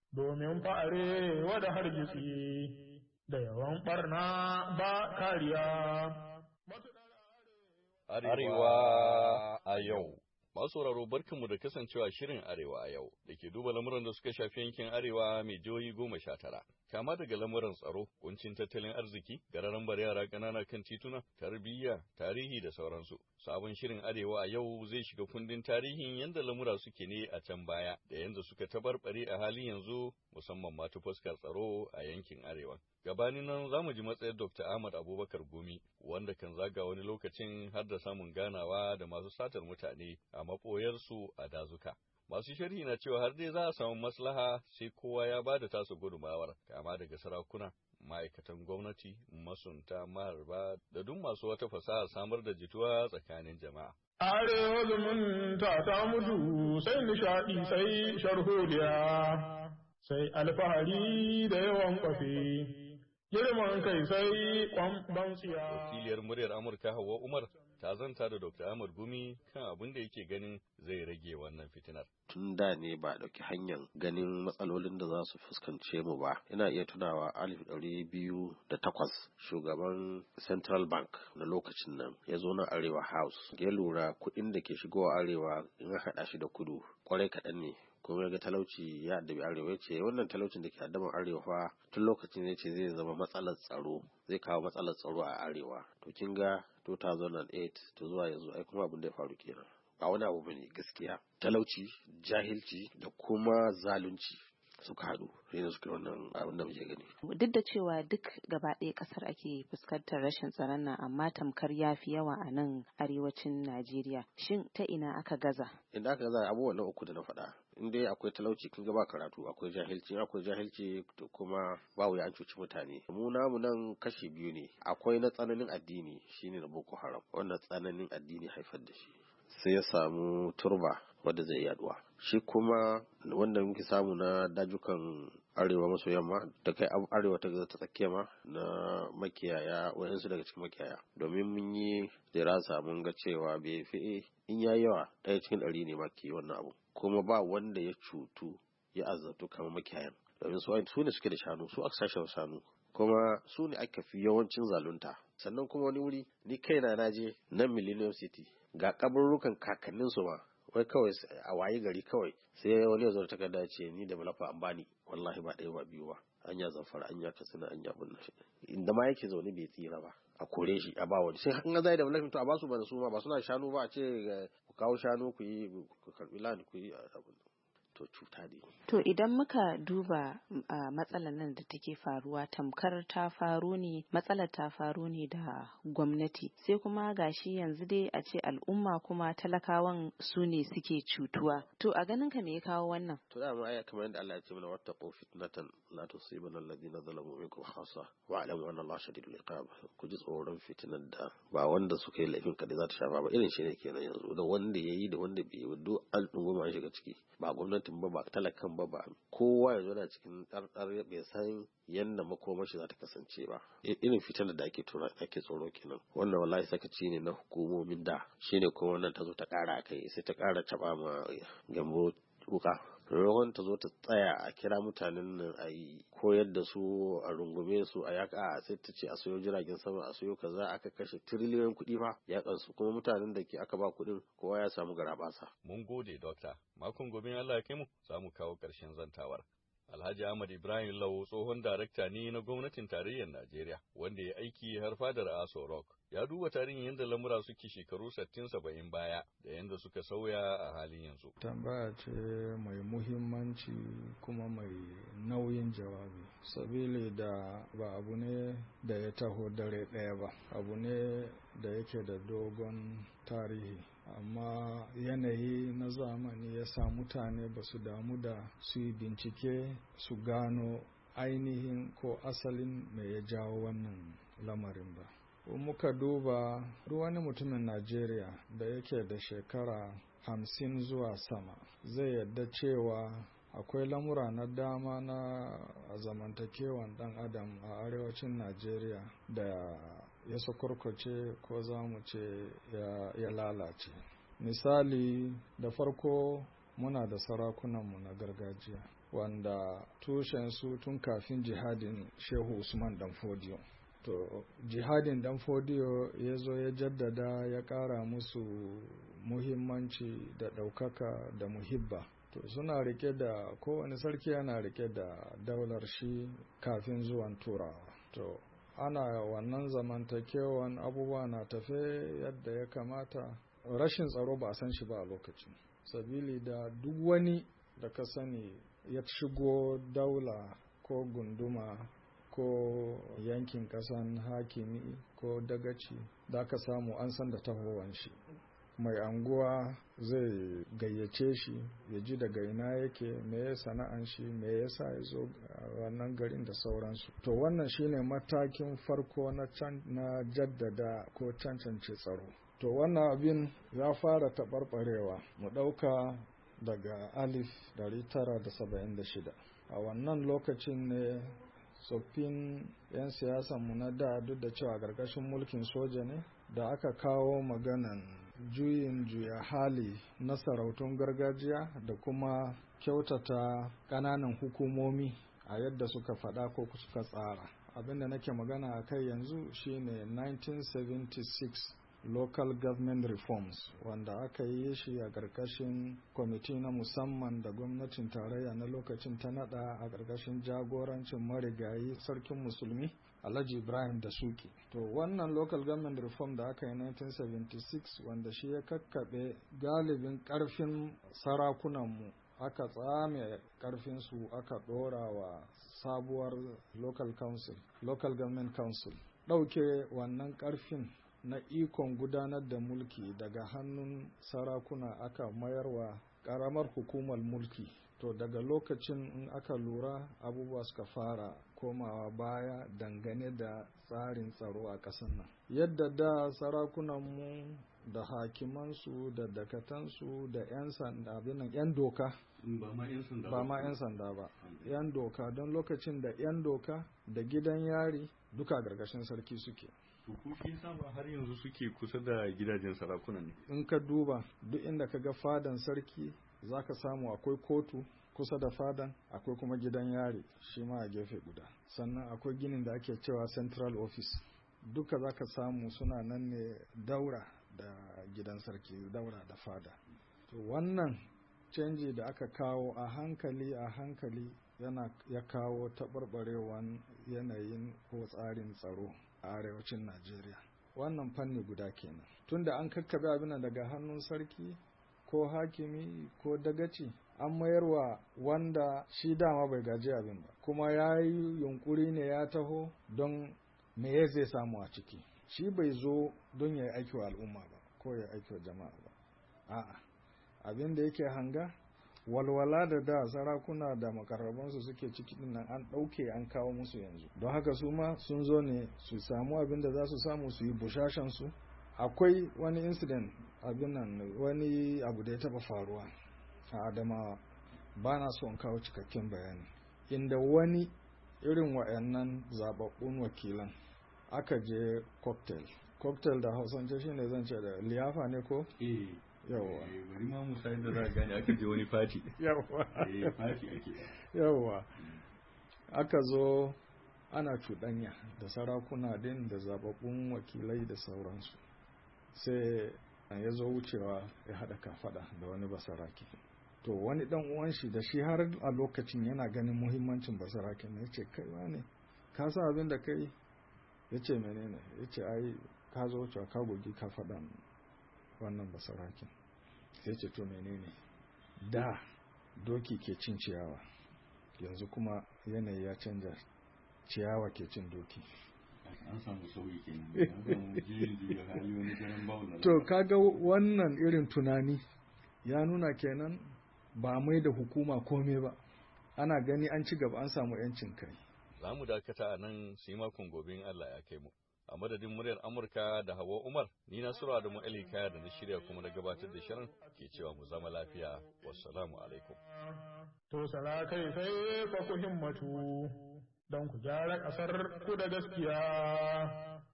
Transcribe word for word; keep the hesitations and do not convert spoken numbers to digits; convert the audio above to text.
domin fa'are wada hargitsi da yawan ɓarna ba kariya. Arewa a yau. Masu sauraro barkanmu da kasancewa shirin Arewa a yau da ke duba lamuran da suka shafi yankin Arewa mai jihohi goma sha tara. Kama daga lamuran tsaro, kuncin tattalin arziki, gararan bar yara ƙanana kan tituna, tarbiyya, tarihi da sauransu. Sabon shirin Arewa a yau zai shiga kundin tarihin yadda lamura suke ne a can baya da yadda suka tabarbare a halin yanzu musamman ma ta fuskar tsaro a yankin Arewa. Gabanin nan za mu ji matsayar Dokta Ahmad Abubakar Gumi wanda kan zaga wani lokacin har da samun ganawa da masu satar mutane a maɓoyarsu a dazuka. Masu sharhi na cewa har dai za a samu maslaha sai kowa ya ba da tasa gudumawar, kama daga sarakuna, ma'aikatan gwamnati, masunta, maharba da duk masu wata fasahar samar da jituwa tsakanin jama'a. Arewa zumunta ta mutu sai nishaɗi sai sharholiya, sai alfahari da yawan kwafi. Girman kai sai kwamban tsiya. Wakiliyar muryar Amurka Hauwa Umar ta zanta da Dokta Ahmad Gumi kan abin da yake ganin zai rage wannan fitinar. Tun da ne ba ɗauki hanyar ganin matsalolin da za su fuskance mu ba. Ina iya tunawa alif ɗari biyu da takwas shugaban Central Bank na lokacin nan ya zo na Arewa House. Ya lura kuɗin da ke shigowa Arewa in haɗa shi da kudu kwarai kaɗan ne. Kuma ga talauci ya addabi arewa ce wannan talaucin da ke addaban arewa fa tun lokacin ne ce zai zama matsalar tsaro zai kawo matsalar tsaro a arewa to kin ga two thousand eight to zuwa yanzu ai kuma abin da ya faru kenan ba wani abu bane gaskiya talauci jahilci da kuma zalunci suka haɗu sai da suka wannan abin da muke gani. Duk da cewa duk gaba ɗaya ƙasar ake fuskantar rashin tsaron nan amma tamkar ya fi yawa a nan arewacin Najeriya. Shin ta ina aka gaza? Inda aka gaza abubuwan na uku da na faɗa. In dai akwai talauci kin ga ba karatu akwai jahilci akwai jahilci to kuma ba wuya an cuci mutane. Mu namu nan kashi biyu ne akwai na tsananin addini shine na Boko Haram wannan tsananin addini haifar da shi. Sai ya samu turba wadda zai yaduwa shi kuma wanda muke samu na dajukan arewa maso yamma da kai arewa ta ta tsakiya ma na makiyaya wayansu daga cikin makiyaya domin mun yi dirasa mun ga cewa bai fi in yayi yawa ɗaya cikin ɗari ne ma ke wannan abu kuma ba wanda ya cutu ya azabtu kamar makiyayan domin su su ne suke da shanu su aka sashen shanu kuma su ne aka fi yawancin zalunta sannan kuma wani wuri ni kaina na je nan Millennium City ga kaburrukan kakanninsu ma wai kawai a waye gari kawai sai wani ya zo ta takarda ce ni da malafa an bani wallahi ba ɗaya ba biyu ba an ya zafara an ya kasina an ya bunna shi inda ma yake zaune bai tsira ba a kore shi a ba wani sai an zai da malafi to a basu bana su ma ba suna shanu ba a ce ku kawo shanu ku yi ku karbi land ku yi abin to cuta ne. To idan muka duba uh, matsalar nan da take faruwa tamkar ta faru ne matsalar ta faru ne da gwamnati sai kuma gashi yanzu dai a ce al'umma kuma talakawan su ne suke cutuwa. To a ganin ka me ya kawo wannan? To da mu aya kamar yadda Allah ya ce mana wattaqu fitnatan la tusibanna alladhina zalamu minkum khassa wa alamu anna Allah shadidul iqab. Ku ji tsoron fitinan da ba wanda suka yi laifin kadai za ta shafa ba irin shi ne kenan yanzu da wanda yayi da wanda bai yi duk an dunguma an shiga ciki ba gwamnati ba ba talakan ba ba kowa ya zo da cikin ɗarɗar bai san yadda makomar shi za ta kasance ba irin fitar da ake tura ake tsoro kenan wannan wallahi sakaci ne na hukumomin da shine kuma wannan ta zo ta ƙara kai sai ta ƙara taɓa ma gambo wuka rawan ta zo ta tsaya a kira mutanen nan a yi koyar da su a rungume su a yaka sai ta ce a sayo jiragen sama a sayo kaza aka kashe tiriliyoyin kuɗi fa yakan su kuma mutanen da ke aka ba kuɗin kowa ya samu garabasa. Mun gode dokta makon gobe Allah ya kai mu za mu kawo ƙarshen zantawar. Alhaji Ahmad Ibrahim Lawo tsohon darakta ne na gwamnatin tarayyar Najeriya wanda ya aiki har fadar Aso Rock. Ya duba tarihin yadda lamura suke shekaru sittin saba'in baya da yadda suka sauya a halin yanzu. Tambaya ce mai muhimmanci kuma mai nauyin jawabi. Sabili da ba abu ne da ya taho dare ɗaya ba, abu ne da yake da dogon tarihi. Amma yanayi na zamani ya sa mutane ba su damu da su yi bincike su gano ainihin ko asalin me ya jawo wannan lamarin ba. Muka duba duk wani mutumin Najeriya da yake da shekara hamsin zuwa sama zai yadda cewa akwai lamura na dama na zamantakewan dan adam a arewacin Najeriya da ya sakurkuce ko za mu ce ya, ya lalace. Misali da farko muna da sarakunanmu na gargajiya wanda tushen su tun kafin jihadin Shehu Usman Danfodiyo. To jihadin Danfodiyo ya zo ya jaddada ya ƙara musu muhimmanci da ɗaukaka da muhibba. To suna rike da kowane sarki yana rike da daular shi kafin zuwan Turawa. To ana wannan zamantakewan abubuwa na tafe yadda ya kamata. Rashin tsaro ba a san shi ba a lokacin. Sabili da duk wani da ka sani ya shigo daula ko gunduma ko yankin kasan hakimi ko dagaci da ka samu an san da tahowan shi. Mai anguwa zai gayyace shi ya ji daga ina yake, me ya sana'an shi, me yasa ya zo wannan garin da sauransu. To wannan shine matakin farko na, na jaddada ko cancance tsaro. To wannan abin ya fara taɓarɓarewa mu ɗauka daga alif dari tara da saba'in da shida. A wannan lokacin ne tsoffin 'yan siyasanmu na da, duk da cewa ƙarƙashin mulkin soja ne, da aka kawo maganan juyin juya hali na sarautun gargajiya da kuma kyautata ƙananan hukumomi a yadda suka faɗa ko suka tsara. Abinda nake magana a kai yanzu shine nineteen seventy-six local government reforms, wanda aka yi shi a ƙarƙashin kwamiti na musamman da gwamnatin tarayya na lokacin ta nada a ƙarƙashin jagorancin marigayi sarkin musulmi Alhaji Ibrahim Dasuki. To wannan local government reform da aka yi nineteen seventy-six, wanda shi ya kakkaɓe galibin ƙarfin sarakunanmu, aka tsame ƙarfinsu aka ɗora wa sabuwar local council, local government council. Ɗauke wannan ƙarfin na ikon gudanar da mulki daga hannun sarakuna aka mayarwa ƙaramar hukumar mulki. To daga lokacin in aka lura abubuwa suka fara komawa baya dangane da tsarin tsaro a ƙasar nan. Yadda da sarakunanmu da hakimansu da dakatansu da 'yan sanda abinan 'yan doka ba ma 'yan sanda ba 'yan doka, don lokacin da 'yan doka da gidan yari duka gargashin sarki suke. To ku shi yasa ba har yanzu suke kusa da gidajen sarakuna ne? In ka duba duk inda ka ga fadan sarki za ka samu akwai kotu kusa da fadan, akwai kuma gidan yari shi ma a gefe guda, sannan akwai ginin da ake cewa central office, duka za ka samu suna nan ne daura da gidan sarki, daura da fada. To wannan canji da aka kawo a hankali a hankali yana ya kawo taɓarɓarewan yanayin ko tsarin tsaro a arewacin Najeriya. Wannan fanni guda kenan. Tunda an kakkabe abin daga hannun sarki ko hakimi ko dagaci, an mayarwa wanda shi dama bai gaji abin ba, kuma ya yi yunkuri ne ya taho don me ya zai samu a ciki. Shi bai zo don ya yi aiki wa al'umma ba ko ya aiki wa jama'a ba. A'a, abin da yake hanga walwala da da sarakuna da makarrabansu suke ciki nan an ɗauke an kawo musu yanzu. Don haka su ma sun zo ne su samu abin da za su samu su yi bushashansu. Akwai wani incident abin nan, wani abu da ya taba faruwa a Adamawa, ba na so in kawo cikakken bayani, inda wani irin wa'annan zababbun wakilan aka je cocktail cocktail da hausance shine zan ce da liyafa ne ko? eh yawa bari ma mu sai da za gane aka je wani party yawa eh party ake yawa aka zo ana cuɗanya da sarakuna din da zababbun wakilai da sauransu, sai ya zo wucewa ya haɗa kafada da wani basaraki. To wani dan uwan shi da shi har a lokacin yana ganin muhimmancin basaraki ne, yace kai wane ka san abin da kai? Yace menene? Yace ai ka zo wucewa ka gogi ka faɗa wannan basaraki. Sai ce to menene? Da doki ke cin ciyawa, yanzu kuma yanayi ya canja, ciyawa ke cin doki. An samu sauyi kenan. To kaga wannan irin tunani ya nuna kenan ba mai da hukuma komai ba, ana gani an ci gaba an samu yancin kai. Za mu dakata a nan sai makon gobe in Allah ya kai mu. A madadin muryar Amurka da Hawa Umar, ni na Sura da Mu'ali Kaya da na shirya kuma na gabatar da shirin ke cewa mu zama lafiya. Wassalamu alaikum. To sala kai sai fa ku himmatu don ku gyara ƙasar ku da gaskiya.